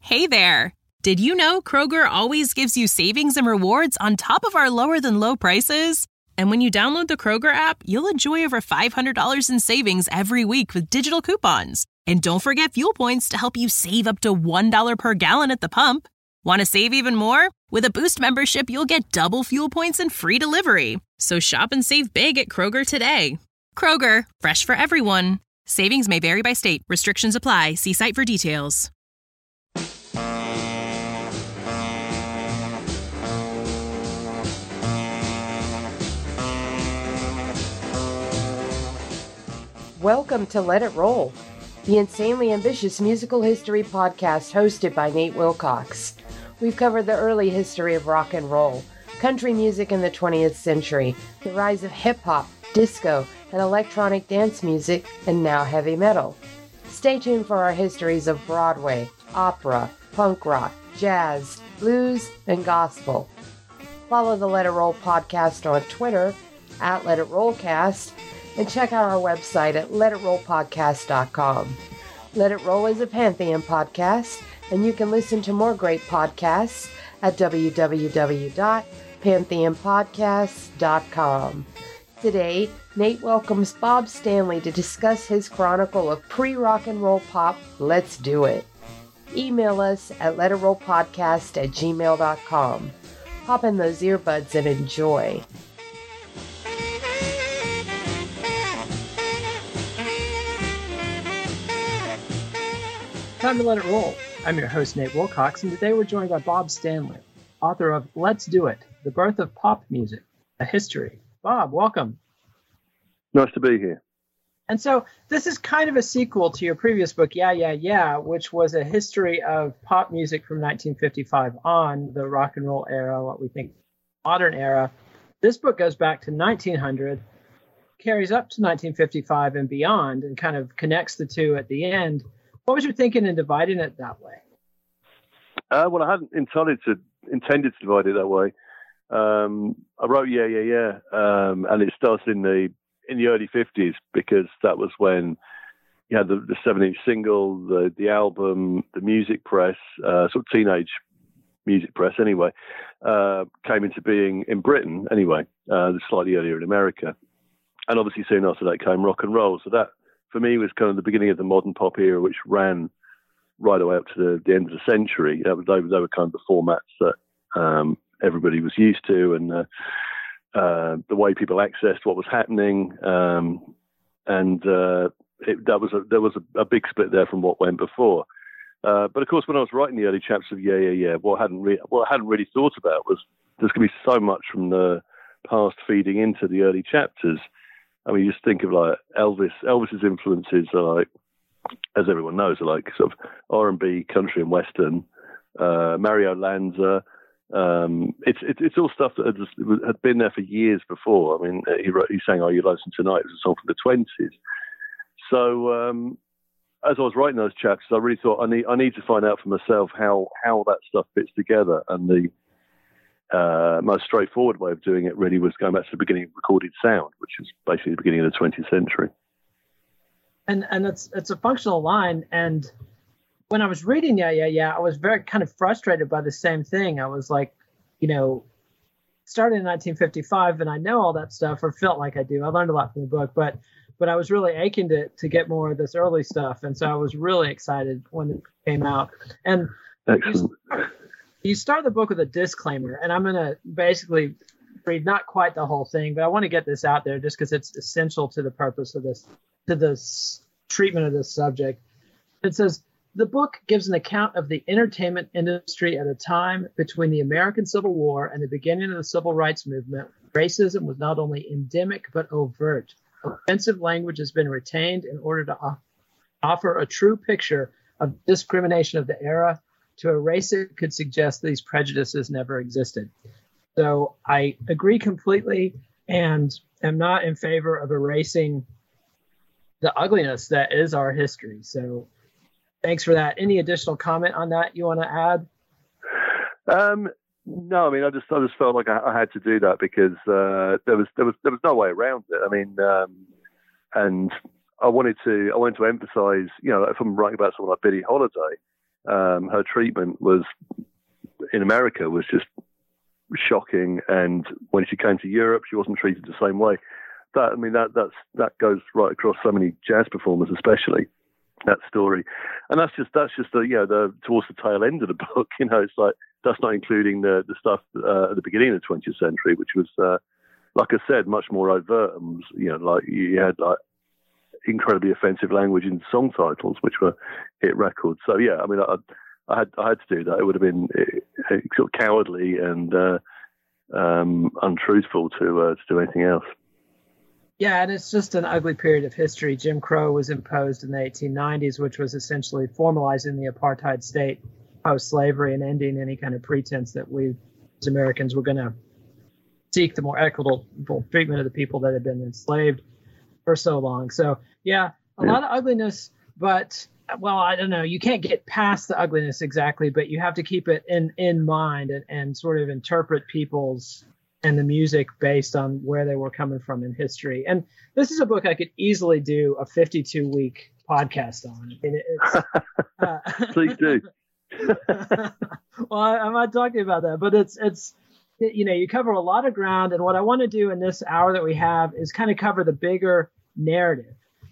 Hey there! Did you know Kroger always gives you savings and rewards on top of our lower-than-low prices? And when you download the Kroger app, you'll enjoy over $500 in savings every week with digital coupons. And don't forget fuel points to help you save up to $1 per gallon at the pump. Want to save even more? With a Boost membership, you'll get double fuel points and free delivery. So shop and save big at Kroger today. Kroger, fresh for everyone. Savings may vary by state. Restrictions apply. See site for details. Welcome to Let It Roll, the insanely ambitious musical history podcast hosted by Nate Wilcox. We've covered the early history of rock and roll, country music in the 20th century, the rise of hip-hop, disco, and electronic dance music, and now heavy metal. Stay tuned for our histories of Broadway, opera, punk rock, jazz, blues, and gospel. Follow the Let It Roll podcast on Twitter, at Let It Rollcast, and check out our website at letitrollpodcast.com. Let It Roll is a Pantheon podcast, and you can listen to more great podcasts at www.pantheonpodcasts.com. Today, Nate welcomes Bob Stanley to discuss his chronicle of pre-rock and roll pop. Let's do it. Email us at letitrollpodcast@gmail.com. Pop in those earbuds and enjoy. Time to let it roll. I'm your host, Nate Wilcox, and today we're joined by Bob Stanley, author of Let's Do It, The Birth of Pop Music, A History. Bob, welcome. Nice to be here. And so this is kind of a sequel to your previous book, Yeah, Yeah, Yeah, which was a history of pop music from 1955 on, the rock and roll era, what we think modern era. This book goes back to 1900, carries up to 1955 and beyond, and kind of connects the two at the end. What was your thinking in dividing it that way? Well, I hadn't intended to divide it that way. I wrote Yeah, Yeah, Yeah, and it started in the early 50s because that was when you had the 7-inch single, the album, the music press, sort of teenage music press anyway, came into being in Britain anyway, slightly earlier in America. And obviously soon after that came rock and roll. So that, for me, was kind of the beginning of the modern pop era, which ran right away up to the end of the century. They were kind of the formats that everybody was used to, and the way people accessed what was happening. There was a big split there from what went before. But of course, when I was writing the early chapters of Yeah, Yeah, Yeah, what I hadn't really thought about was there's going to be so much from the past feeding into the early chapters. I mean, you just think of like Elvis. Elvis's influences are like, as everyone knows, are like sort of R&B, country, and western. Mario Lanza. It's all stuff that had been there for years before. I mean, he sang "Are You Lonesome Tonight?" It was a song from the 20s. So as I was writing those chapters, I really thought I need to find out for myself how that stuff fits together, and the most straightforward way of doing it really was going back to the beginning of recorded sound, which is basically the beginning of the 20th century. And it's a functional line. And when I was reading Yeah, Yeah, Yeah, I was very kind of frustrated by the same thing. I was like, started in 1955, and I know all that stuff, or felt like I do. I learned a lot from the book, but I was really aching to get more of this early stuff. And so I was really excited when it came out. And excellent. You start the book with a disclaimer, and I'm going to basically read not quite the whole thing, but I want to get this out there just because it's essential to the purpose of this, to this treatment of this subject. It says, the book gives an account of the entertainment industry at a time between the American Civil War and the beginning of the Civil Rights Movement. Racism was not only endemic but overt. Offensive language has been retained in order to offer a true picture of discrimination of the era. To erase it could suggest these prejudices never existed. So I agree completely and am not in favor of erasing the ugliness that is our history. So thanks for that. Any additional comment on that you want to add? No, I mean, I just felt like I had to do that because there was no way around it. I mean, and I wanted to emphasize, if I'm writing about someone like Billie Holiday, her treatment was in America was just shocking, and when she came to Europe, she wasn't treated the same way. That goes right across so many jazz performers, especially that story, and that's just the towards the tail end of the book. It's like that's not including the stuff at the beginning of the 20th century, which was like I said, much more overt. And, like you had like incredibly offensive language in song titles, which were hit records. So yeah, I had to do that. It would have been sort of cowardly and untruthful to do anything else. Yeah, and it's just an ugly period of history. Jim Crow was imposed in the 1890s, which was essentially formalizing the apartheid state post-slavery and ending any kind of pretense that we as Americans were going to seek the more equitable treatment of the people that had been enslaved for so long. So yeah, a lot of ugliness, but well, I don't know. You can't get past the ugliness exactly, but you have to keep it in mind and sort of interpret people's and the music based on where they were coming from in history. And this is a book I could easily do a 52-week podcast on. Please do. Well, I'm not talking about that, but it's you cover a lot of ground, and what I want to do in this hour that we have is kind of cover the bigger narrative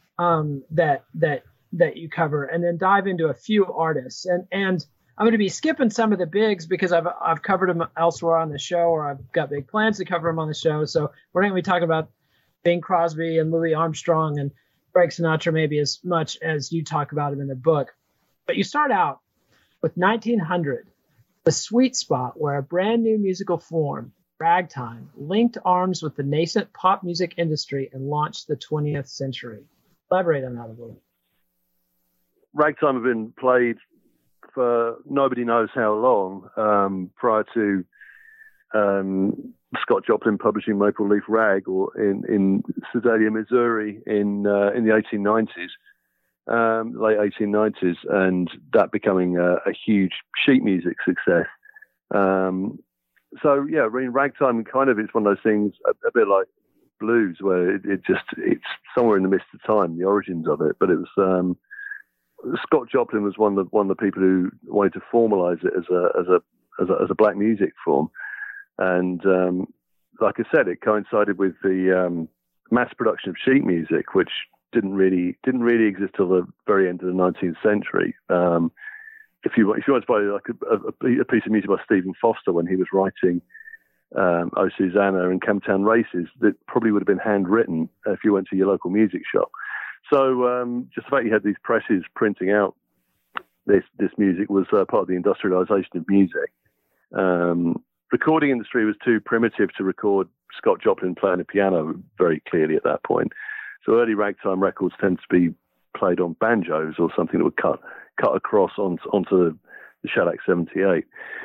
that you cover, and then dive into a few artists. And I'm going to be skipping some of the bigs because I've covered them elsewhere on the show, or I've got big plans to cover them on the show. So we're not going to be talking about Bing Crosby and Louis Armstrong and Frank Sinatra maybe as much as you talk about him in the book. But you start out with 1900, the sweet spot where a brand new musical form, ragtime, linked arms with the nascent pop music industry and launched the 20th century. Elaborate on that a little. Ragtime had been played for nobody knows how long prior to Scott Joplin publishing Maple Leaf Rag, or in Sedalia, Missouri, in the 1890s, late 1890s, and that becoming a huge sheet music success. So yeah, ragtime kind of is one of those things, a bit like blues, where it's somewhere in the midst of time, the origins of it. But it was Scott Joplin was one of the people who wanted to formalize it as a black music form, and like I said, it coincided with the mass production of sheet music, which didn't really exist till the very end of the 19th century. If you want to buy like a piece of music by Stephen Foster when he was writing Oh Susanna and Camptown Races, that probably would have been handwritten if you went to your local music shop. So just the fact you had these presses printing out this music was part of the industrialization of music. Recording industry was too primitive to record Scott Joplin playing a piano very clearly at that point. So early ragtime records tend to be played on banjos or something that would cut across onto the Shellac 78.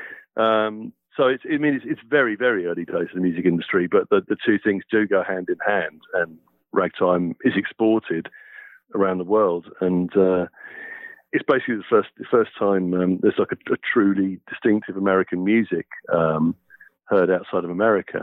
So it's very, very early days of the music industry, but the two things do go hand in hand, and ragtime is exported around the world, and it's basically the first time there's like a truly distinctive American music heard outside of America.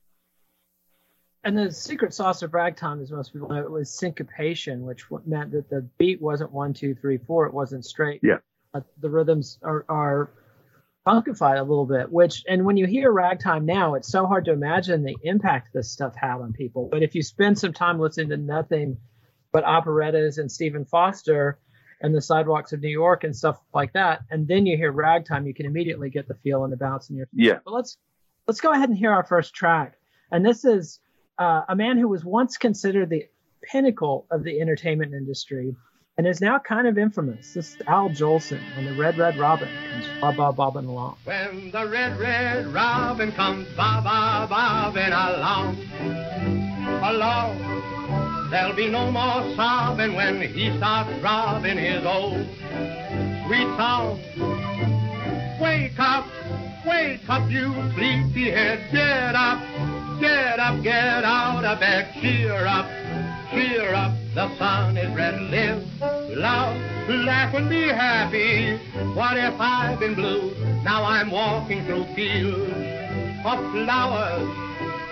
And the secret sauce of ragtime, as most people know, it was syncopation, which meant that the beat wasn't 1, 2, 3, 4. It wasn't straight. Yeah. The rhythms are funkified a little bit, and when you hear ragtime now, it's so hard to imagine the impact this stuff had on people. But if you spend some time listening to nothing but operettas and Stephen Foster and the Sidewalks of New York and stuff like that, and then you hear ragtime, you can immediately get the feel and the bounce in your feet. Yeah. But let's go ahead and hear our first track. And this is a man who was once considered the pinnacle of the entertainment industry and is now kind of infamous. This is Al Jolson when the Red Red Robin comes bobbing along. When the Red Red Robin comes bobbing along, there'll be no more sobbing when he starts robbing his old sweet song. Wake up, you sleepyhead, get up, get out of bed, cheer up, the sun is red, live, love, laugh and be happy. What if I've been blue? Now I'm walking through fields of flowers.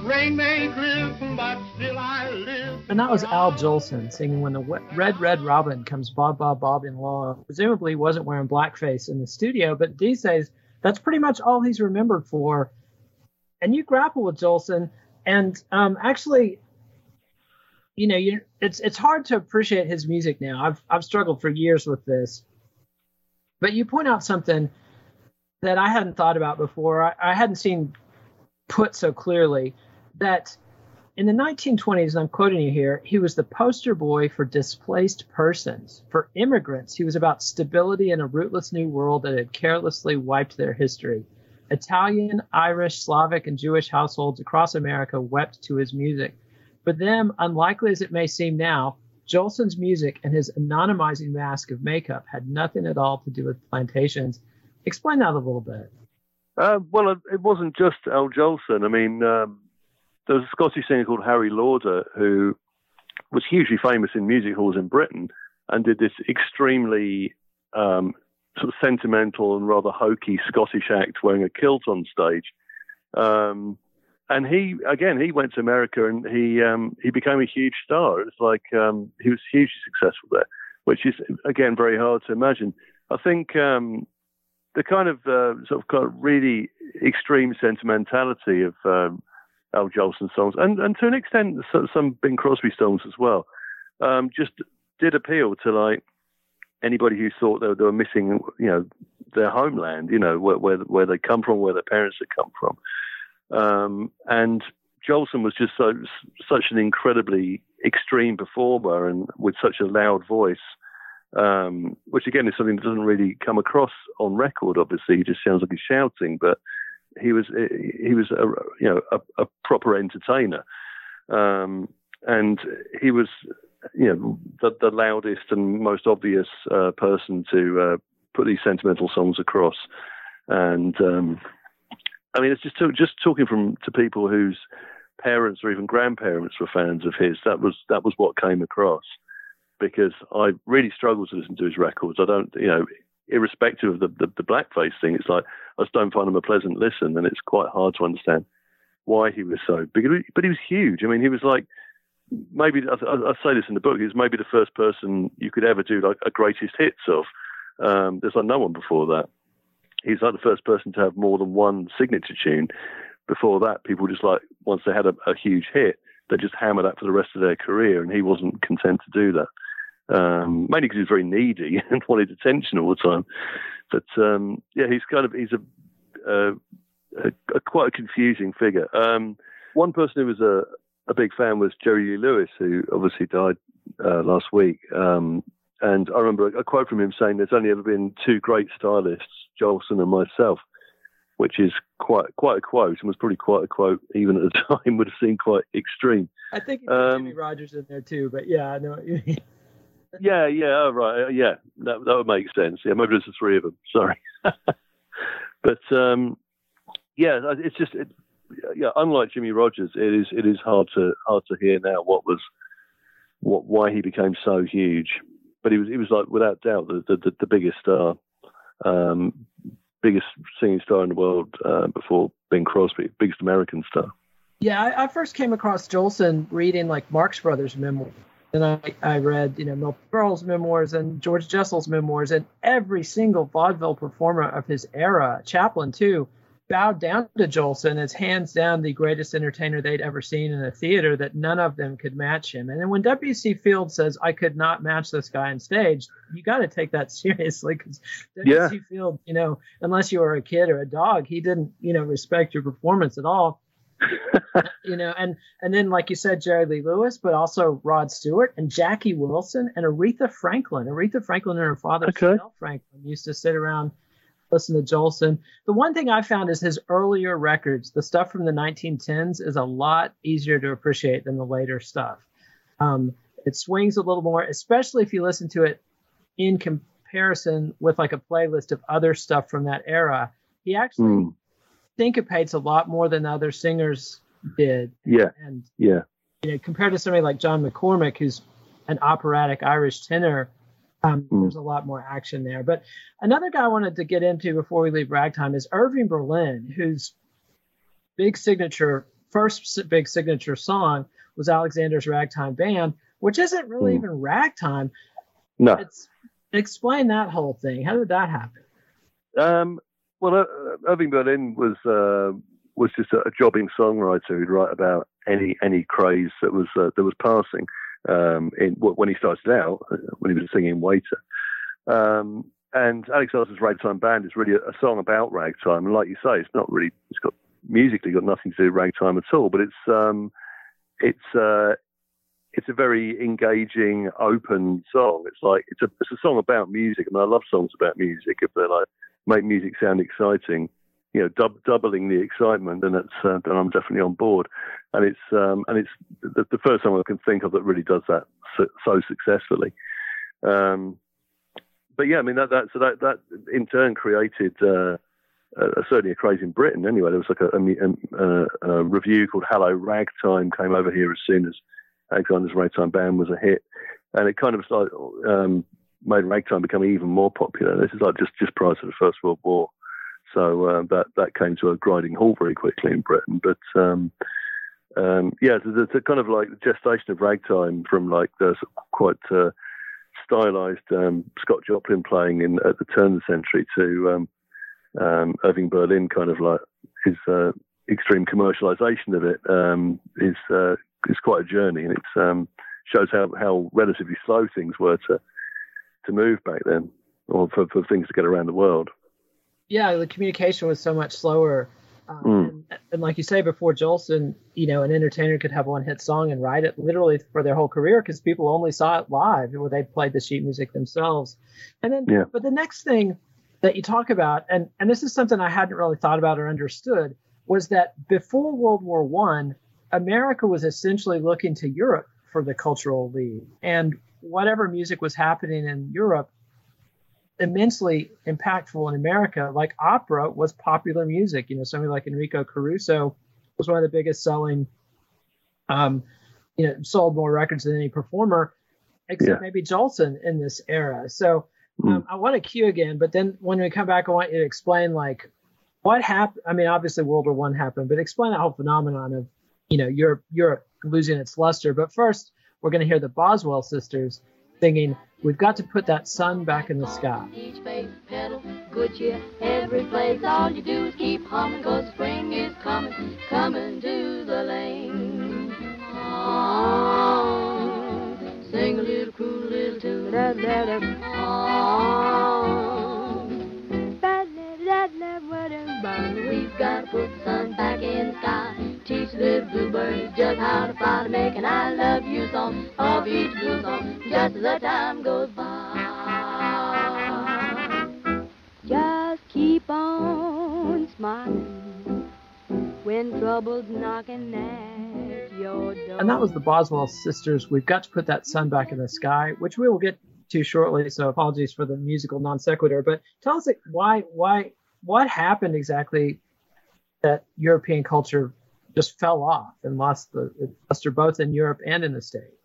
Rain may drizzle, but still I live. And that was Al Jolson singing When the Red, Red Robin Comes Bob, Bob, Bobbing Along. Presumably he wasn't wearing blackface in the studio, but these days, that's pretty much all he's remembered for. And you grapple with Jolson, and actually, you know, it's hard to appreciate his music now. I've struggled for years with this. But you point out something that I hadn't thought about before. I hadn't seen put so clearly, that in the 1920s, and I'm quoting you here, he was the poster boy for displaced persons. For immigrants, he was about stability in a rootless new world that had carelessly wiped their history. Italian, Irish, Slavic, and Jewish households across America wept to his music. For them, unlikely as it may seem now, Jolson's music and his anonymizing mask of makeup had nothing at all to do with plantations. Explain that a little bit. Well, it wasn't just Al Jolson. I mean, there was a Scottish singer called Harry Lauder who was hugely famous in music halls in Britain and did this extremely sort of sentimental and rather hokey Scottish act wearing a kilt on stage. And he went to America and he became a huge star. It's like he was hugely successful there, which is, again, very hard to imagine. I think the kind of really extreme sentimentality of Al Jolson songs, and to an extent some Bing Crosby songs as well, just did appeal to like anybody who thought they were missing, you know, their homeland, you know, where they come from, where their parents had come from. And Jolson was just such an incredibly extreme performer and with such a loud voice, which again is something that doesn't really come across on record. Obviously, he just sounds like he's shouting, but he was a proper entertainer, and he was, you know, the loudest and most obvious person to put these sentimental songs across. And I mean, it's just talking to people whose parents or even grandparents were fans of his. That was what came across, because I really struggle to listen to his records. I don't, you know, irrespective of the blackface thing, it's like I just don't find him a pleasant listen, and it's quite hard to understand why he was so big. But he was huge. I mean, he was like, maybe I say this in the book, he was maybe the first person you could ever do like a greatest hits of. There's like no one before that. He's like the first person to have more than one signature tune. Before that, people just like, once they had a huge hit, they just hammer that for the rest of their career, and he wasn't content to do that. Mainly because he was very needy and wanted attention all the time. But he's a quite a confusing figure. One person who was a big fan was Jerry Lee Lewis, who obviously died last week. And I remember a quote from him saying, "There's only ever been two great stylists, Jolson and myself," which is quite a quote, and was probably quite a quote even at the time, would have seemed quite extreme. I think he put Jimmy Rogers in there too, but yeah, I know what you mean. Yeah, right, yeah, that would make sense. Yeah, maybe there's the three of them. Sorry, but it's just unlike Jimmy Rogers, it is hard to hear now why he became so huge. But he was like, without doubt, the biggest star, biggest singing star in the world before Bing Crosby, biggest American star. Yeah, I first came across Jolson reading like Marx Brothers memoirs. And I read, you know, Milton Berle's memoirs and George Jessel's memoirs, and every single vaudeville performer of his era, Chaplin too, bowed down to Jolson as hands down the greatest entertainer they'd ever seen in a theater, that none of them could match him. And then when W.C. Fields says, "I could not match this guy on stage," you got to take that seriously, because W.C. Fields, you know, unless you were a kid or a dog, he didn't, you know, respect your performance at all. You know, and then, like you said, Jerry Lee Lewis, but also Rod Stewart and Jackie Wilson and Aretha Franklin. Aretha Franklin and her father, Chanel Franklin, used to sit around, listen to Jolson. The one thing I found is his earlier records, the stuff from the 1910s, is a lot easier to appreciate than the later stuff. It swings a little more, especially if you listen to it in comparison with like a playlist of other stuff from that era. He actually syncopates a lot more than other singers did. And you know, compared to somebody like John McCormack, who's an operatic Irish tenor, there's a lot more action there. But another guy I wanted to get into before we leave Ragtime is Irving Berlin, whose big signature first big signature song was Alexander's Ragtime Band, which isn't really even ragtime. No. Explain that whole thing. How did that happen? Well, Irving Berlin was just a jobbing songwriter who'd write about any craze that was passing when he started out, when he was singing Waiter. And Alexander's Ragtime Band is really a song about ragtime, and like you say, it's got musically got nothing to do with ragtime at all, but it's a very engaging, open song. It's a song about music, and I love songs about music if they make music sound exciting, doubling the excitement, then I'm definitely on board. And it's the first song I can think of that really does that so successfully. But yeah, I mean that in turn created certainly a craze in Britain. Anyway, there was like a review called Hello Ragtime came over here as soon as Alexander's Ragtime Band was a hit, and it kind of made ragtime become even more popular. This is like just prior to the First World War, so that came to a grinding halt very quickly in Britain. But there's a kind of like gestation of ragtime from like the quite stylized Scott Joplin playing at the turn of the century to Irving Berlin, kind of like his extreme commercialization of it is quite a journey, and it shows how relatively slow things were to move back then, or for things to get around the world. Yeah, the communication was so much slower. And like you say, before Jolson, an entertainer could have one hit song and write it literally for their whole career because people only saw it live where they played the sheet music themselves. And then, but the next thing that you talk about, and this is something I hadn't really thought about or understood, was that before World War I, America was essentially looking to Europe for the cultural lead. And whatever music was happening in Europe, immensely impactful in America, like opera was popular music. Somebody like Enrico Caruso was one of the biggest selling, sold more records than any performer, except maybe Jolson in this era. So I want to cue again, but then when we come back, I want you to explain like what happened. I mean, obviously World War I happened, but explain the whole phenomenon of, Europe losing its luster. But first, we're going to hear the Boswell sisters singing, "We've Got to Put That Sun Back in the Sky." Each face pedal, good cheer, every place. All you do is keep humming, 'cause spring is coming to the lane. Oh, sing a little cool little tune. Da, da, da. Oh, da, da, da, da, we've got to put the sun back in the sky. Teach little bluebirds just how to fly, to make an I love you song of each blue song just as the time goes by. Just keep on smiling when trouble's knocking at your door. And that was the Boswell sisters, "We've Got to Put That Sun Back in the Sky," which we will get to shortly, so apologies for the musical non sequitur. But tell us what happened exactly that European culture just fell off and lost the luster both in Europe and in the States?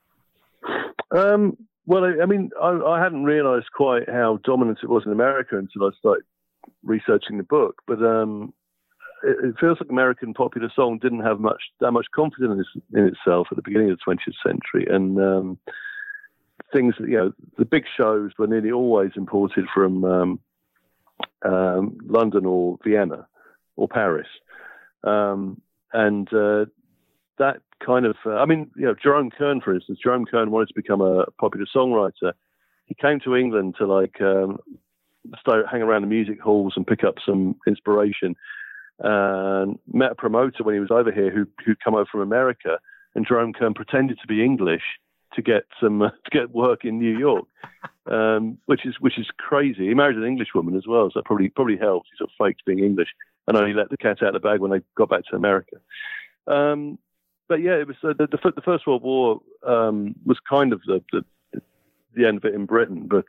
Well, I mean, I hadn't realized quite how dominant it was in America until I started researching the book. But it feels like American popular song didn't have that much confidence in itself at the beginning of the 20th century. And things, the big shows were nearly always imported from London or Vienna or Paris. And that kind of, Jerome Kern, for instance, Jerome Kern wanted to become a popular songwriter. He came to England to hang around the music halls and pick up some inspiration, and met a promoter when he was over here who'd come over from America, and Jerome Kern pretended to be English to get work in New York, which is crazy. He married an English woman as well, so that probably helped. He sort of faked being English and only let the cat out of the bag when they got back to America. But yeah, it was the First World War was kind of the end of it in Britain, but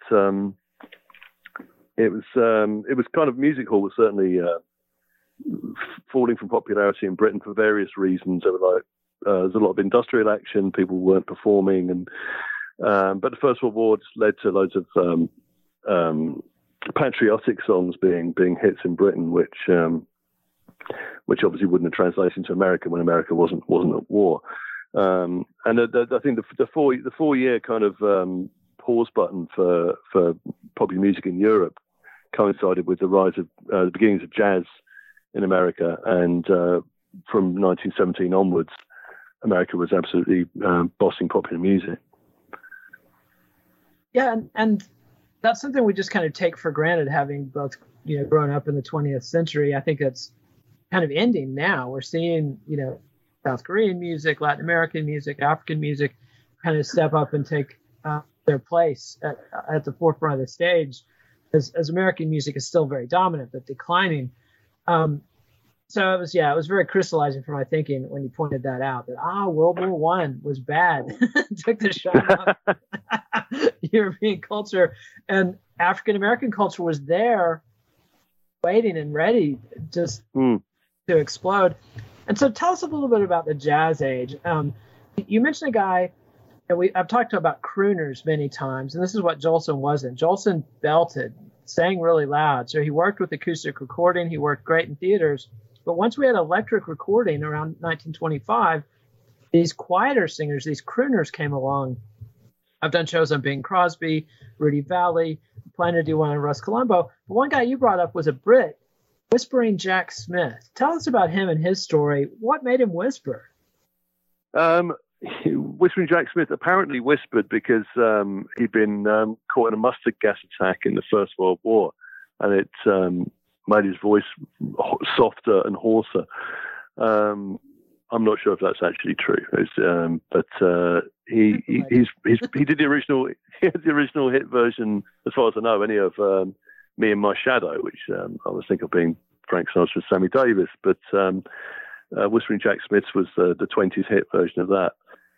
it was kind of music hall was certainly falling from popularity in Britain for various reasons. There were there's a lot of industrial action, people weren't performing, and but the First World War just led to loads of patriotic songs being hits in Britain, which which obviously wouldn't have translated into America when America wasn't at war. And I think the 4 year kind of pause button for popular music in Europe coincided with the rise of the beginnings of jazz in America, and from 1917 onwards, America was absolutely bossing popular music. Yeah, and that's something we just kind of take for granted, having both grown up in the 20th century. I think that's kind of ending now. We're seeing South Korean music, Latin American music, African music kind of step up and take their place at the forefront of the stage, as American music is still very dominant but declining. So it was very crystallizing for my thinking when you pointed that out, that World War I was bad. Took the shot off European culture, and African American culture was there waiting and ready just to explode. And so tell us a little bit about the Jazz Age. You mentioned a guy that I've talked about crooners many times, and this is what Jolson wasn't. Jolson belted, sang really loud. So he worked with acoustic recording. He worked great in theaters. But once we had electric recording around 1925, these quieter singers, these crooners came along. I've done shows on Bing Crosby, Rudy Vallée, plan to do one on Russ Columbo. But one guy you brought up was a Brit, Whispering Jack Smith. Tell us about him and his story. What made him whisper? Whispering Jack Smith apparently whispered because he'd been caught in a mustard gas attack in the First World War, and it made his voice softer and hoarser. I'm not sure if that's actually true, but he did the original. He had the original hit version, as far as I know, of Me and My Shadow, which I was thinking of being Frank Sinatra and Sammy Davis, but Whispering Jack Smith's was the 20s hit version of that.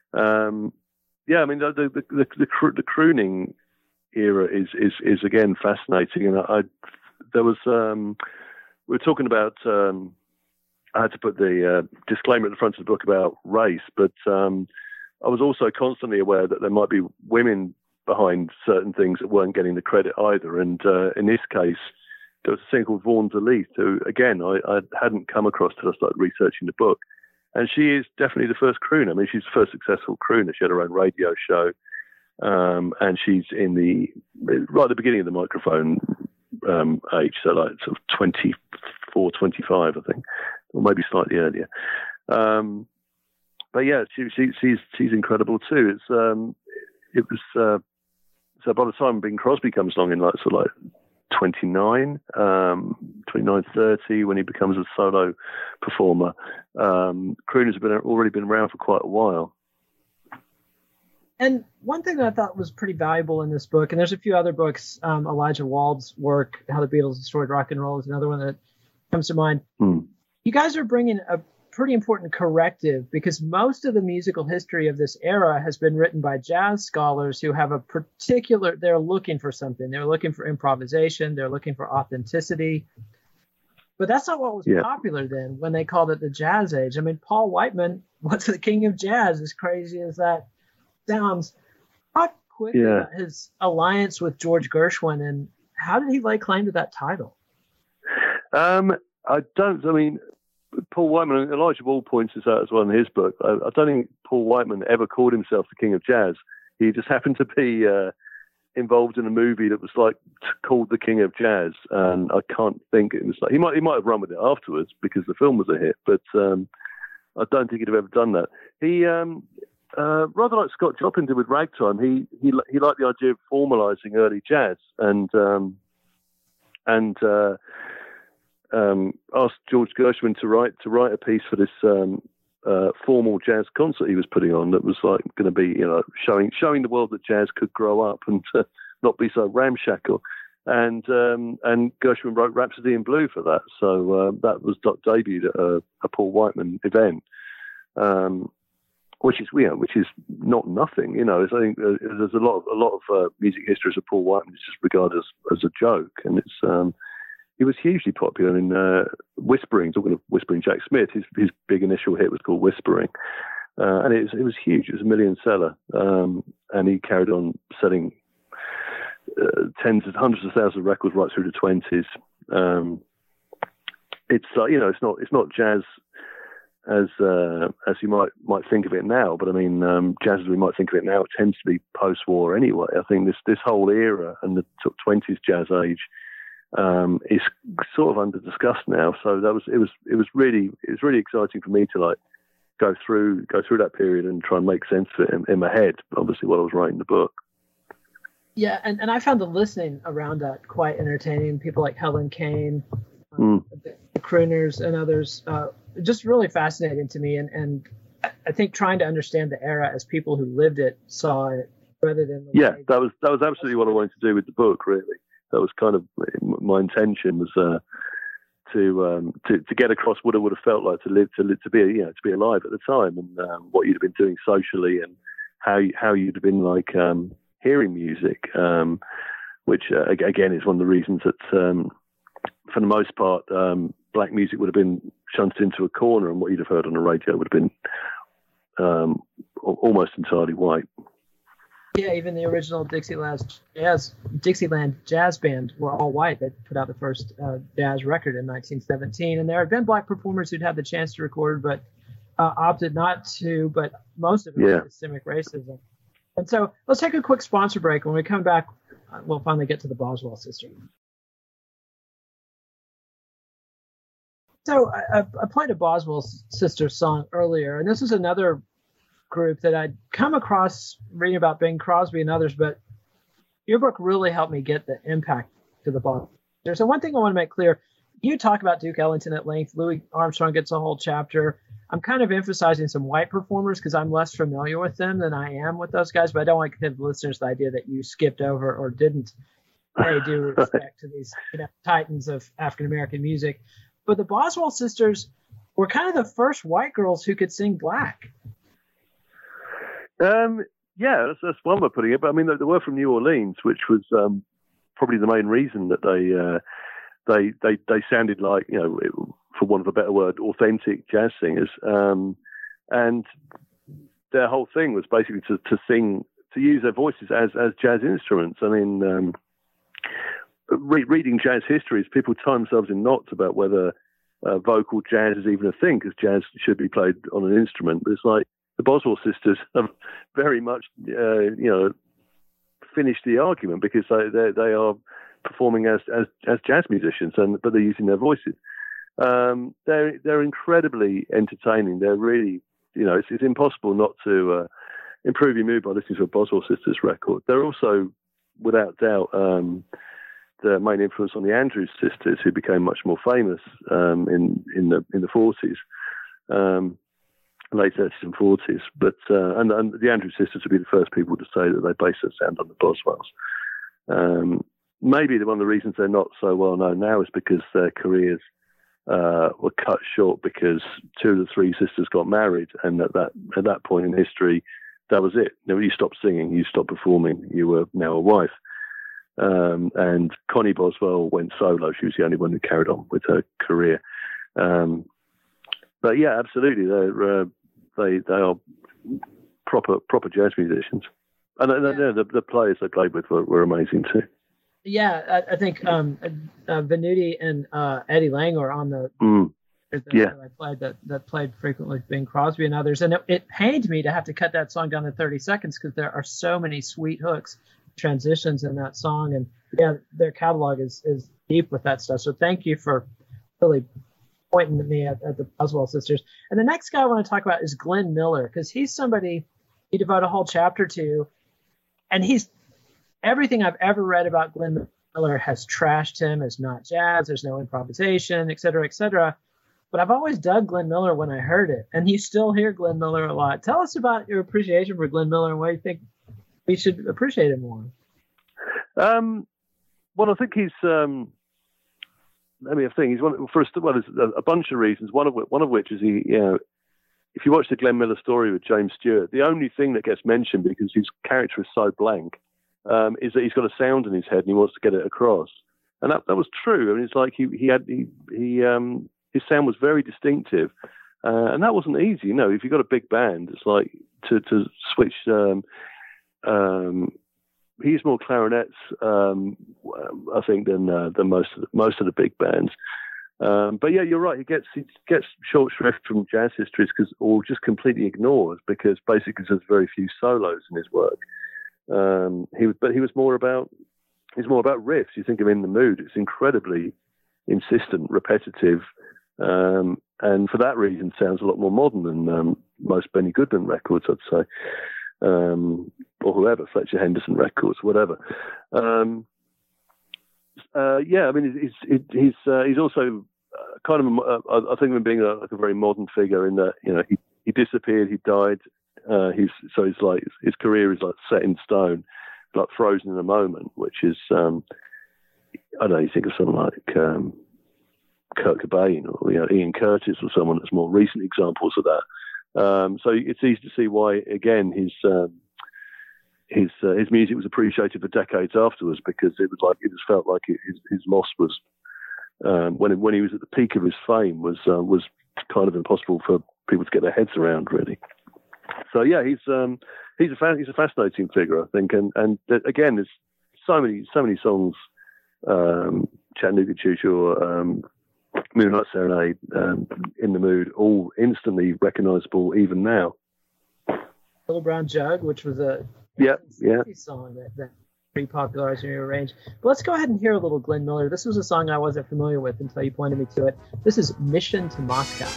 I mean the crooning era is again fascinating, and there was we were talking about. I had to put the disclaimer at the front of the book about race, but I was also constantly aware that there might be women behind certain things that weren't getting the credit either. And in this case, there was a singer called Vaughan DeLeath, who, again, I hadn't come across till I started researching the book. And she is definitely the first crooner. I mean, she's the first successful crooner. She had her own radio show, and she's right at the beginning of the microphone age, so like sort of 24, 25, I think, or maybe slightly earlier. But yeah, she's incredible too. It was so by the time Bing Crosby comes along in like 29, 30, when he becomes a solo performer, crooners have already been around for quite a while. And one thing that I thought was pretty valuable in this book, and there's a few other books, Elijah Wald's work, How the Beatles Destroyed Rock and Roll, is another one that comes to mind. You guys are bringing a pretty important corrective, because most of the musical history of this era has been written by jazz scholars who have they're looking for something. They're looking for improvisation. They're looking for authenticity. But that's not what was popular then when they called it the Jazz Age. I mean, Paul Whiteman was the king of jazz, as crazy as that sounds. Talk quickly about his alliance with George Gershwin, and how did he lay claim to that title? Paul Whiteman, and Elijah Wald points this out as well in his book. I don't think Paul Whiteman ever called himself the king of jazz. He just happened to be involved in a movie that was called The King of Jazz, and I can't think it was he might have run with it afterwards because the film was a hit, but I don't think he'd have ever done that. He rather like Scott Joplin did with ragtime. He liked the idea of formalizing early jazz, and asked George Gershwin to write a piece for this formal jazz concert he was putting on that was going to be showing the world that jazz could grow up and not be so ramshackle. And Gershwin wrote Rhapsody in Blue for that, so that was debuted at a Paul Whiteman event, which is not nothing. I think there's a lot of music histories of Paul Whiteman is just regarded as a joke, and it's. He was hugely popular in Whispering. Talking of Whispering Jack Smith, his big initial hit was called Whispering, and it was huge. It was a million seller, and he carried on selling hundreds of thousands of records right through the 20s. it's it's not jazz as you might think of it now, but I mean, jazz as we might think of it now, it tends to be post-war anyway. I think this whole era and the 20s jazz age is sort of under discussed now. So it was really exciting for me to like go through that period and try and make sense of it in my head. Obviously, while I was writing the book. Yeah, and I found the listening around that quite entertaining. People like Helen Kane, the crooners, and others, just really fascinating to me. And I think trying to understand the era as people who lived it saw it, rather than that was absolutely what I wanted to do with the book. Really, that was kind of my intention, was to get across what it would have felt like to be alive at the time, and what you'd have been doing socially, and how you'd have been like hearing music, which again is one of the reasons that for the most part black music would have been shunted into a corner, and what you'd have heard on the radio would have been almost entirely white. Yeah, even the original Dixieland Jazz Band were all white. They put out the first jazz record in 1917, and there had been black performers who'd had the chance to record, but opted not to. But most of it was systemic racism. And so let's take a quick sponsor break. When we come back, we'll finally get to the Boswell sisters. So I played a Boswell sisters song earlier, and this is another group that I'd come across reading about Bing Crosby and others, but your book really helped me get the impact to the Boswell sisters. So one thing I want to make clear, you talk about Duke Ellington at length. Louis Armstrong gets a whole chapter. I'm kind of emphasizing some white performers because I'm less familiar with them than I am with those guys, but I don't want to give listeners the idea that you skipped over or didn't pay due respect to these titans of African-American music. But the Boswell sisters were kind of the first white girls who could sing black. That's one way of putting it. But I mean, they were from New Orleans, which was probably the main reason that they sounded like, for want of a better word, authentic jazz singers. And their whole thing was basically to sing, to use their voices as jazz instruments. I mean, reading jazz histories, people tie themselves in knots about whether vocal jazz is even a thing, because jazz should be played on an instrument. But it's like the Boswell sisters have very much, finished the argument, because they are performing as jazz musicians, but they're using their voices. They're incredibly entertaining. They're really, it's impossible not to improve your mood by listening to a Boswell sisters record. They're also, without doubt, the main influence on the Andrews sisters, who became much more famous in the 40s, late 30s and 40s. But and the Andrews sisters would be the first people to say that they based their sound on the Boswells. Maybe one of the reasons they're not so well known now is because their careers were cut short because two of the three sisters got married, and at that point in history, that was it. You stopped singing, you stopped performing, you were now a wife. And Connie Boswell went solo. She was the only one who carried on with her career. But yeah, absolutely, they are proper jazz musicians, and the players they played with were amazing too. Yeah, I think Venuti and Eddie Lang are on the that played frequently with Bing Crosby and others, and it pained me to have to cut that song down to 30 seconds because there are so many sweet hooks, transitions in that song, and their catalog is deep with that stuff. So thank you for really pointing at me at the Boswell sisters. And the next guy I want to talk about is Glenn Miller, because he's somebody you devote a whole chapter to, and he's everything I've ever read about Glenn Miller has trashed him as not jazz. There's no improvisation, et cetera, et cetera. But I've always dug Glenn Miller when I heard it, and you still hear Glenn Miller a lot. Tell us about your appreciation for Glenn Miller and why you think we should appreciate him more. Well, I think he's. He's one. First, there's a bunch of reasons. One of which is he. If you watch the Glenn Miller story with James Stewart, the only thing that gets mentioned, because his character is so blank, is that he's got a sound in his head and he wants to get it across. And that was true. I mean, it's like his sound was very distinctive, and that wasn't easy. If you've got a big band, it's like to switch. He used more clarinets, I think, than most of the big bands. But yeah, you're right. He gets short shrift from jazz histories or just completely ignores, because basically there's very few solos in his work. He was more about riffs. You think of In the Mood, it's incredibly insistent, repetitive, and for that reason sounds a lot more modern than most Benny Goodman records, I'd say, or whoever, Fletcher Henderson records, whatever. Yeah, I mean, he's also kind of I think of him being like a very modern figure in that, you know, he disappeared, he died. It's like his career is like set in stone, like frozen in a moment, which is I don't know. You think of someone like Kurt Cobain or, you know, Ian Curtis or someone that's more recent examples of that. So it's easy to see why, again, his music was appreciated for decades afterwards, because it just felt like his loss was when he was at the peak of his fame was kind of impossible for people to get their heads around, really. So yeah, he's a fascinating figure, I think, and again, there's so many songs, Chattanooga Choo Choo, Moonlight Serenade, In the Mood, all instantly recognizable even now. Little Brown Jug, which was a song that pre-popularized and rearranged. But let's go ahead and hear a little Glenn Miller. This was a song I wasn't familiar with until you pointed me to it. This is Mission to Moscow.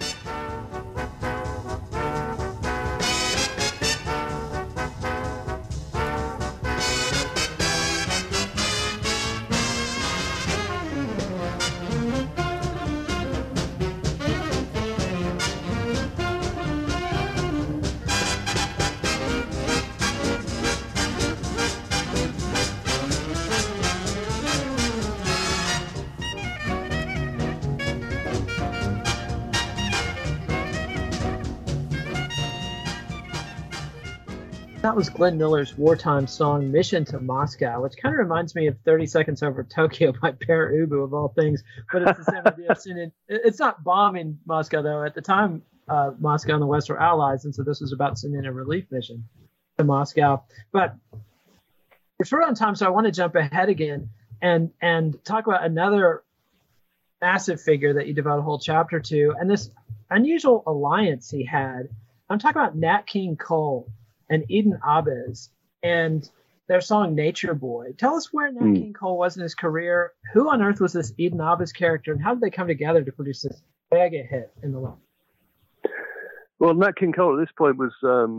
That was Glenn Miller's wartime song, Mission to Moscow, which kind of reminds me of 30 Seconds Over Tokyo by Pere Ubu, of all things. But it's the same idea. It's not bombing Moscow, though. At the time, Moscow and the West were allies, and so this was about sending a relief mission to Moscow. But we're short on time, so I want to jump ahead again and talk about another massive figure that you devote a whole chapter to, and this unusual alliance he had. I'm talking about Nat King Cole and Eden Ahbez and their song Nature Boy. Tell us where Nat King Cole was in his career. Who on earth was this Eden Ahbez character, and how did they come together to produce this mega hit in the world? Well, Nat King Cole at this point was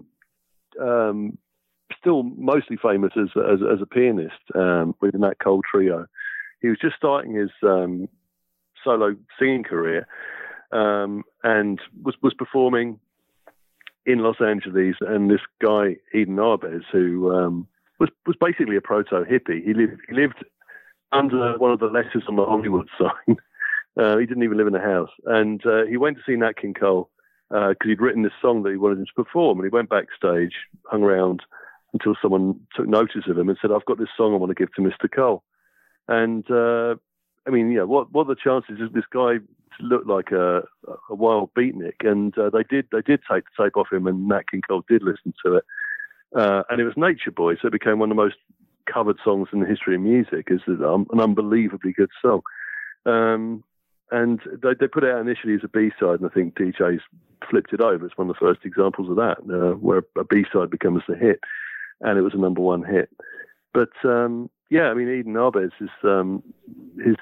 still mostly famous as a pianist with the Nat Cole Trio. He was just starting his solo singing career and was performing in Los Angeles, and this guy Eden Ahbez, who was basically a proto-hippie. He lived under one of the letters on the Hollywood sign. He didn't even live in a house, and he went to see Nat King Cole because he'd written this song that he wanted him to perform, and he went backstage, hung around until someone took notice of him and said, "I've got this song I want to give to Mr. Cole." And I mean, yeah, what are the chances of this guy looked like a wild beatnik? And they did take the tape off him, and Nat King Cole did listen to it, and it was Nature Boy, so it became one of the most covered songs in the history of music. It's an unbelievably good song, and they put it out initially as a B-side, and I think DJs flipped it over. It's one of the first examples of that, where a B-side becomes a hit, and it was a number one hit. But yeah, I mean, Eden Ahbez is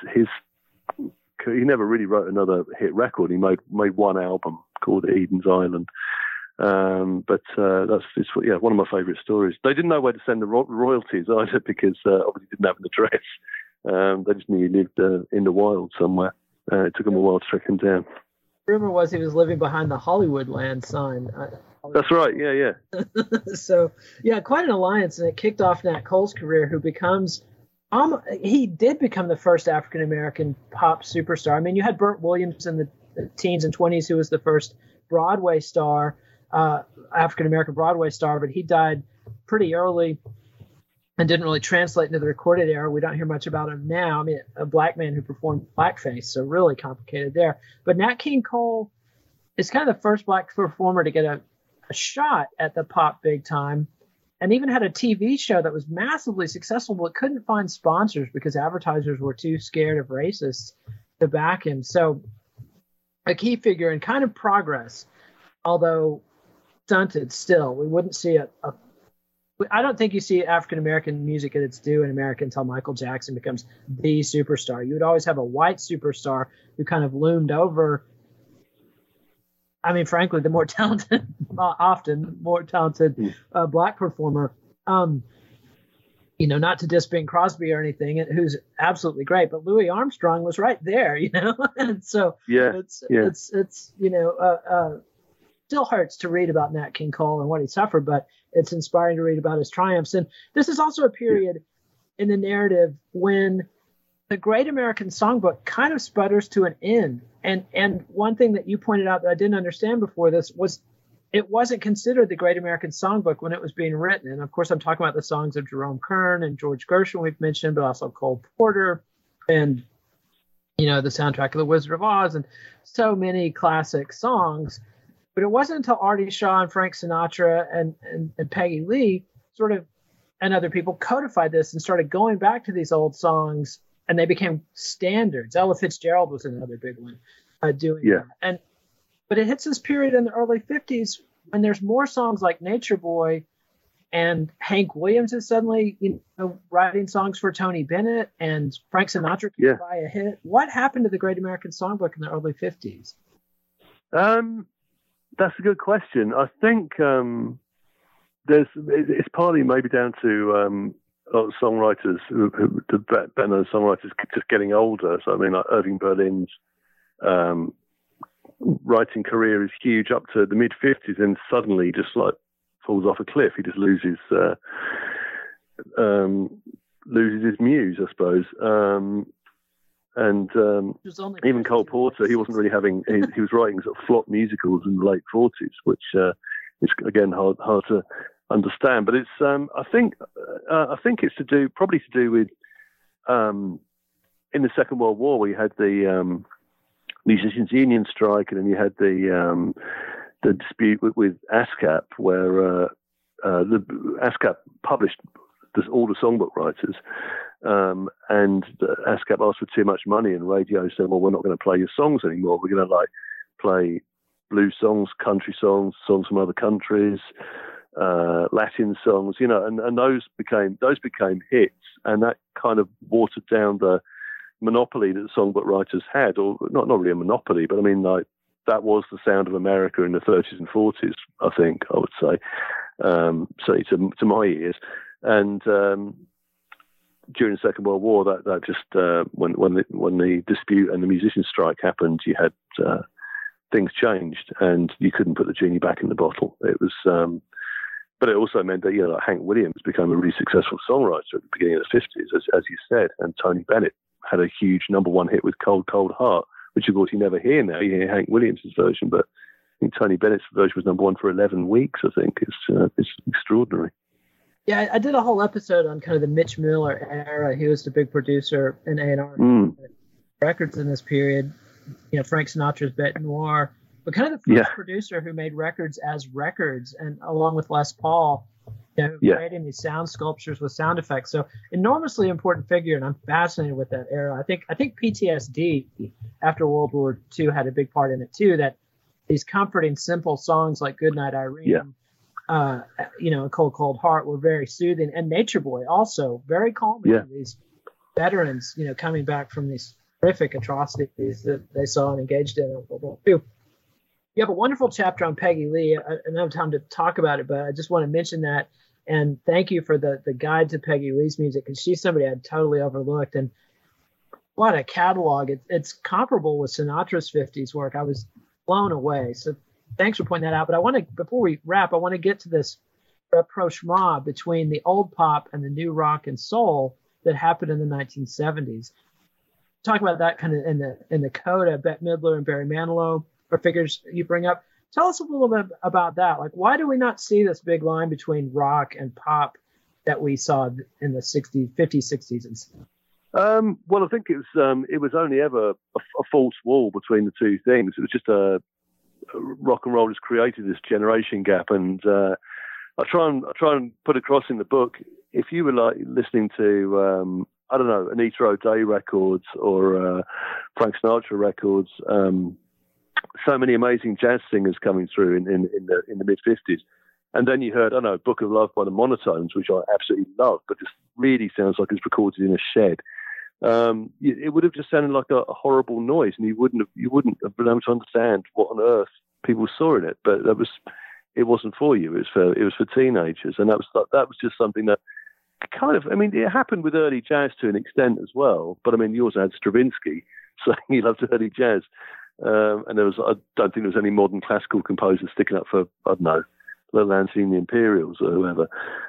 he never really wrote another hit record. He made one album called Eden's Island. But that's one of my favourite stories. They didn't know where to send the royalties either, because obviously didn't have an address. They just knew he lived in the wild somewhere. It took them a while to track him down. Rumor was he was living behind the Hollywood land sign. That's right, yeah. So, yeah, quite an alliance, and it kicked off Nat Cole's career, who becomes he did become the first African-American pop superstar. I mean, you had Burt Williams in the teens and 20s, who was the first Broadway star, African-American Broadway star, but he died pretty early and didn't really translate into the recorded era. We don't hear much about him now. I mean, a black man who performed blackface, so really complicated there. But Nat King Cole is kind of the first black performer to get a shot at the pop big time, and even had a TV show that was massively successful, but couldn't find sponsors because advertisers were too scared of racists to back him. So a key figure in kind of progress, although stunted still. We wouldn't see I don't think you see African-American music at its due in America until Michael Jackson becomes the superstar. You would always have a white superstar who kind of loomed over. I mean, frankly, the more talented, often more talented black performer. Not to diss Bing Crosby or anything, who's absolutely great, but Louis Armstrong was right there, and so it's still hurts to read about Nat King Cole and what he suffered, but it's inspiring to read about his triumphs. And this is also a period in the narrative when the Great American Songbook kind of sputters to an end. And one thing that you pointed out that I didn't understand before this was it wasn't considered the Great American Songbook when it was being written. And of course, I'm talking about the songs of Jerome Kern and George Gershwin we've mentioned, but also Cole Porter and, the soundtrack of The Wizard of Oz and so many classic songs. But it wasn't until Artie Shaw and Frank Sinatra and Peggy Lee and other people codified this and started going back to these old songs, and they became standards. Ella Fitzgerald was another big one doing that. But it hits this period in the early 50s when there's more songs like Nature Boy, and Hank Williams is suddenly writing songs for Tony Bennett, and Frank Sinatra can buy a hit. What happened to the Great American Songbook in the early 50s? That's a good question. I think it's partly maybe down to songwriters the better known songwriters just getting older. So I mean, like Irving Berlin's writing career is huge up to the mid 50s, and suddenly just like falls off a cliff. He just loses his muse, I suppose. And even Cole Porter, he wasn't really having. He was writing sort of flop musicals in the late 40s, which is again hard to understand. But it's I think it's probably to do with in the Second World War, where you had the Musicians' Union strike, and then you had the dispute with ASCAP, where the ASCAP published all the songbook writers. And ASCAP asked for too much money, and radio said, well, we're not going to play your songs anymore. We're going to play blues songs, country songs, songs from other countries, Latin songs, and those became hits, and that kind of watered down the monopoly that the songbook writers had, or not really a monopoly, but I mean, that was the sound of America in the 30s and 40s, I think, I would say, certainly to my ears. And during the Second World War, that just when the dispute and the musicians' strike happened, you had things changed, and you couldn't put the genie back in the bottle. It was, but it also meant that Hank Williams became a really successful songwriter at the beginning of the 50s, as you said, and Tony Bennett had a huge #1 hit with Cold Cold Heart, which of course you never hear now. You hear Hank Williams' version, but I think Tony Bennett's version was #1 for 11 weeks. I think it's extraordinary. Yeah, I did a whole episode on kind of the Mitch Miller era. He was the big producer in A&R records in this period. Frank Sinatra's Bête Noire, but kind of the first producer who made records as records, and along with Les Paul, creating these sound sculptures with sound effects. So enormously important figure, and I'm fascinated with that era. I think PTSD after World War II had a big part in it too. That these comforting, simple songs like Goodnight Irene. Cold Cold Heart were very soothing, and Nature Boy also very calming. These veterans, coming back from these horrific atrocities that they saw and engaged in World War II. You have a wonderful chapter on Peggy Lee. I don't have time to talk about it, but I just want to mention that. And thank you for the guide to Peggy Lee's music, because she's somebody I'd totally overlooked. And what a catalog. It's comparable with Sinatra's 50s work. I was blown away. So thanks for pointing that out. But before we wrap, I want to get to this rapprochement between the old pop and the new rock and soul that happened in the 1970s. Talk about that kind of in the coda. Bette Midler and Barry Manilow are figures you bring up. Tell us a little bit about that. Why do we not see this big line between rock and pop that we saw in the 50s, 60s, and stuff? Well, I think it was only ever a false wall between the two things. It was just rock and roll has created this generation gap, and I try and put across in the book, if you were listening to I don't know, Anita O'Day records or Frank Sinatra records. So many amazing jazz singers coming through in the mid 50s. And then you heard, I don't know, Book of Love by the Monotones, which I absolutely love, but just really sounds like it's recorded in a shed. It would have just sounded like a horrible noise, and you wouldn't have been able to understand what on earth people saw in it. But it wasn't for you. It was for teenagers, and that was just something that kind of, I mean, it happened with early jazz to an extent as well. But I mean, you also had Stravinsky saying he loved early jazz, and I don't think there was any modern classical composers sticking up for, I don't know, Little Anthony and the Imperials or whoever.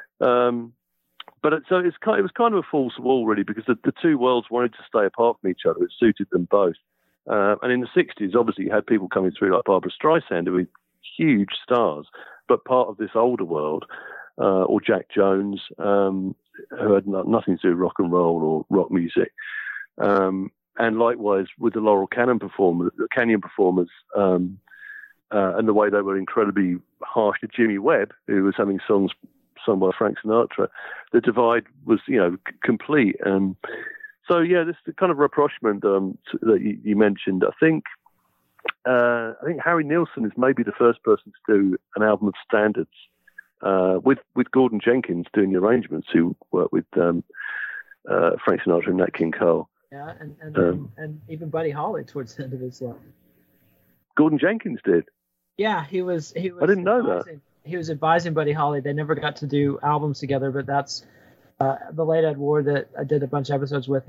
But it was kind of a false wall, really, because the two worlds wanted to stay apart from each other. It suited them both. And in the 60s, obviously, you had people coming through like Barbra Streisand, who were huge stars, but part of this older world, or Jack Jones, who had nothing to do with rock and roll or rock music. And likewise with the Laurel Canyon performers, and the way they were incredibly harsh to Jimmy Webb, who was having songs sung by Frank Sinatra. The divide was, complete. So yeah, this kind of rapprochement that you mentioned. I think Harry Nilsson is maybe the first person to do an album of standards, with Gordon Jenkins doing the arrangements, who worked with Frank Sinatra and Nat King Cole. Yeah, and even Buddy Holly towards the end of his life. Gordon Jenkins did. Yeah, he was. I didn't know that. He was advising Buddy Holly. They never got to do albums together, but that's the late Ed Ward that I did a bunch of episodes with.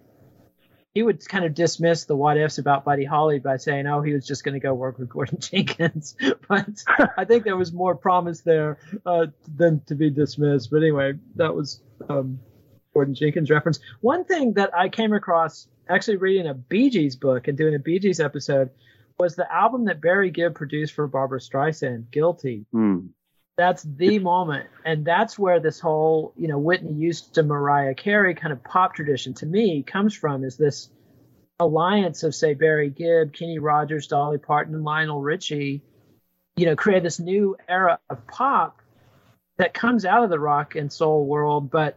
He would kind of dismiss the what ifs about Buddy Holly by saying, "Oh, he was just going to go work with Gordon Jenkins." But I think there was more promise there than to be dismissed. But anyway, that was Gordon Jenkins reference. One thing that I came across actually reading a Bee Gees book and doing a Bee Gees episode was the album that Barry Gibb produced for Barbra Streisand, Guilty. That's the moment. And that's where this whole, Whitney Houston, Mariah Carey kind of pop tradition to me comes from, is this alliance of, say, Barry Gibb, Kenny Rogers, Dolly Parton, and Lionel Richie, create this new era of pop that comes out of the rock and soul world, but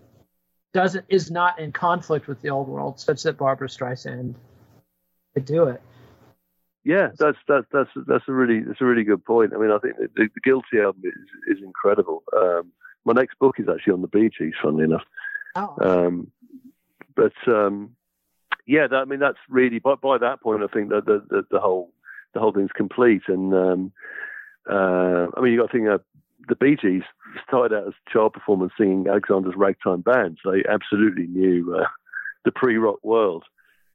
is not in conflict with the old world, such that Barbra Streisand could do it. Yeah, that's a really good point. I mean, I think the Guilty album is incredible. My next book is actually on the Bee Gees, funnily enough. Oh. Yeah, that's really by that point, I think that the whole thing's complete. And I mean, you got to think the Bee Gees started out as child performers singing Alexander's Ragtime Band, so they absolutely knew the pre-rock world.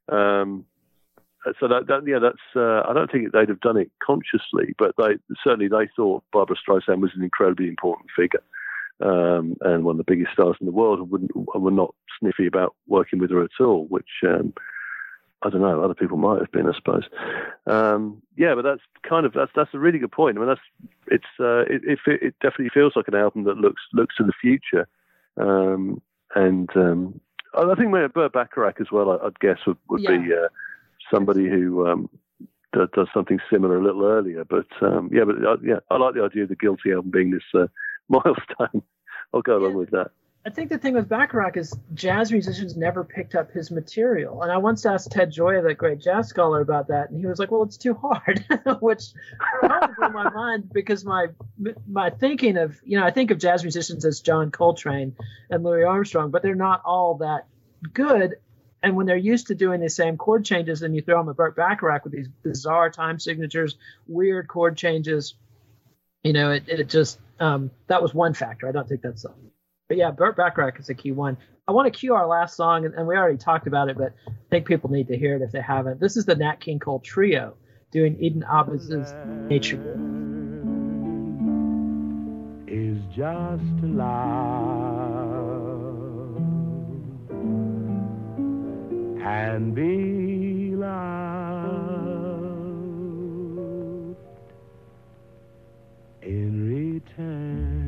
So that's I don't think they'd have done it consciously, but they thought Barbra Streisand was an incredibly important figure, and one of the biggest stars in the world, and were not sniffy about working with her at all, which I don't know, other people might have been, I suppose. But that's a really good point. I mean, it definitely feels like an album that looks to the future, and I think maybe Burt Bacharach as well, I'd guess would be somebody who does something similar a little earlier. But I like the idea of the Guilty album being this milestone. I'll go along with that. I think the thing with Bacharach is jazz musicians never picked up his material. And I once asked Ted Gioia, the great jazz scholar, about that, and he was like, well, it's too hard, which totally blew my mind, because my thinking of, I think of jazz musicians as John Coltrane and Louis Armstrong, but they're not all that good. And when they're used to doing the same chord changes, and you throw them a Burt Bacharach with these bizarre time signatures, weird chord changes, it just, that was one factor. I don't think that's something. But yeah, Burt Bacharach is a key one. I want to cue our last song, and we already talked about it, but I think people need to hear it if they haven't. This is the Nat King Cole Trio doing Eden Abbas's Nature Boy. Is just love and be loved in return.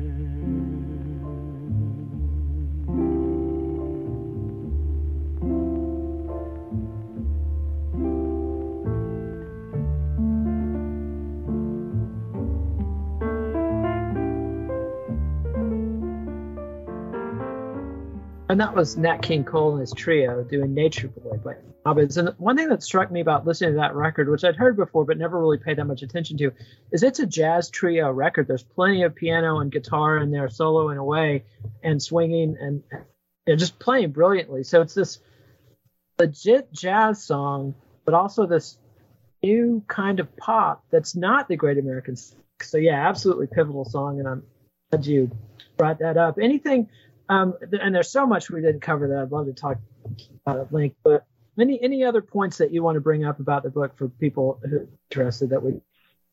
And that was Nat King Cole and his trio doing Nature Boy by Hobbits. And one thing that struck me about listening to that record, which I'd heard before but never really paid that much attention to, is it's a jazz trio record. There's plenty of piano and guitar in there, soloing away and swinging and just playing brilliantly. So it's this legit jazz song, but also this new kind of pop that's not the Great American Song. So yeah, absolutely pivotal song, and I'm glad you brought that up. Anything, and there's so much we didn't cover that I'd love to talk about at length, but any other points that you want to bring up about the book for people who are interested that we...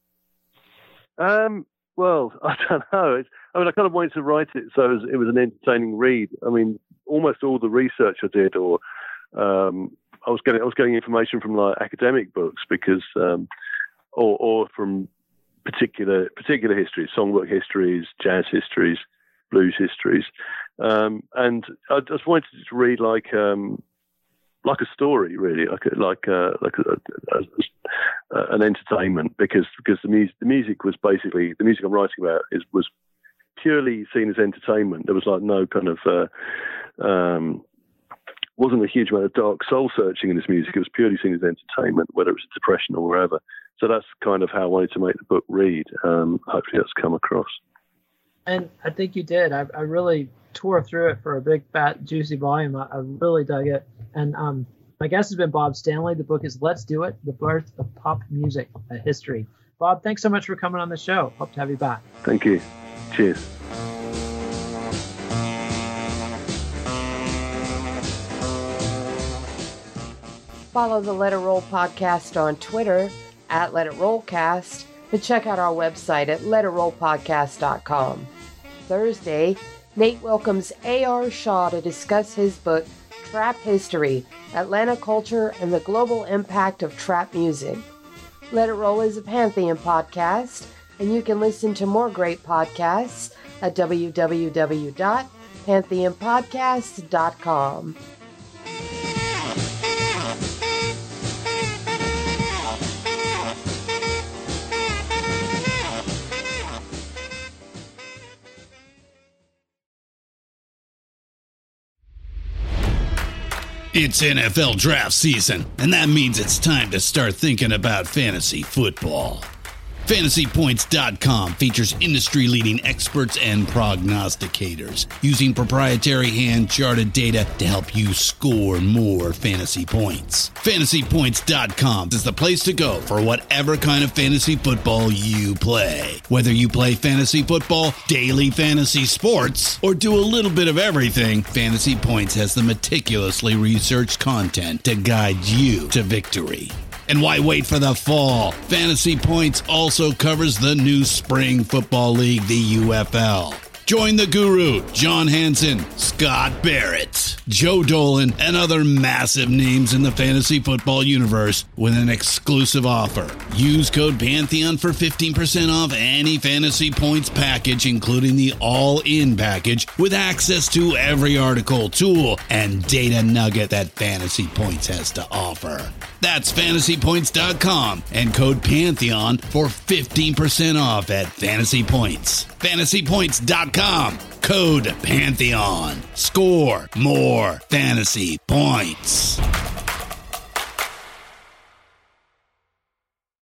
Well, I don't know. I kind of wanted to write it so it was an entertaining read. I mean, almost all the research I did, or I was getting information from like academic books because, or from particular histories, songbook histories, jazz histories, blues histories, and I just wanted to read like a story, really, like an entertainment, because the music was basically, the music I'm writing about was purely seen as entertainment. There was like no kind of wasn't a huge amount of dark soul searching in this music. It was purely seen as entertainment, whether it was depression or wherever. So that's kind of how I wanted to make the book read. Hopefully that's come across. And I think you did. I really tore through it for a big, fat, juicy volume. I really dug it. And my guest has been Bob Stanley. The book is Let's Do It, The Birth of Pop Music, a History. Bob, thanks so much for coming on the show. Hope to have you back. Thank you. Cheers. Follow the Let It Roll podcast on Twitter at Let It Rollcast, and check out our website at letitrollpodcast.com. Thursday, Nate welcomes A.R. Shaw to discuss his book, Trap History, Atlanta Culture and the Global Impact of Trap Music. Let It Roll is a Pantheon podcast, and you can listen to more great podcasts at www.pantheonpodcast.com. It's NFL draft season, and that means it's time to start thinking about fantasy football. FantasyPoints.com features industry-leading experts and prognosticators using proprietary hand-charted data to help you score more fantasy points. FantasyPoints.com is the place to go for whatever kind of fantasy football you play. Whether you play fantasy football, daily fantasy sports, or do a little bit of everything, Fantasy Points has the meticulously researched content to guide you to victory. And why wait for the fall? Fantasy Points also covers the new spring football league, the UFL. Join the guru, John Hansen, Scott Barrett, Joe Dolan, and other massive names in the fantasy football universe with an exclusive offer. Use code Pantheon for 15% off any Fantasy Points package, including the all-in package, with access to every article, tool, and data nugget that Fantasy Points has to offer. That's FantasyPoints.com and code Pantheon for 15% off at Fantasy Points. FantasyPoints.com, code Pantheon. Score more fantasy points.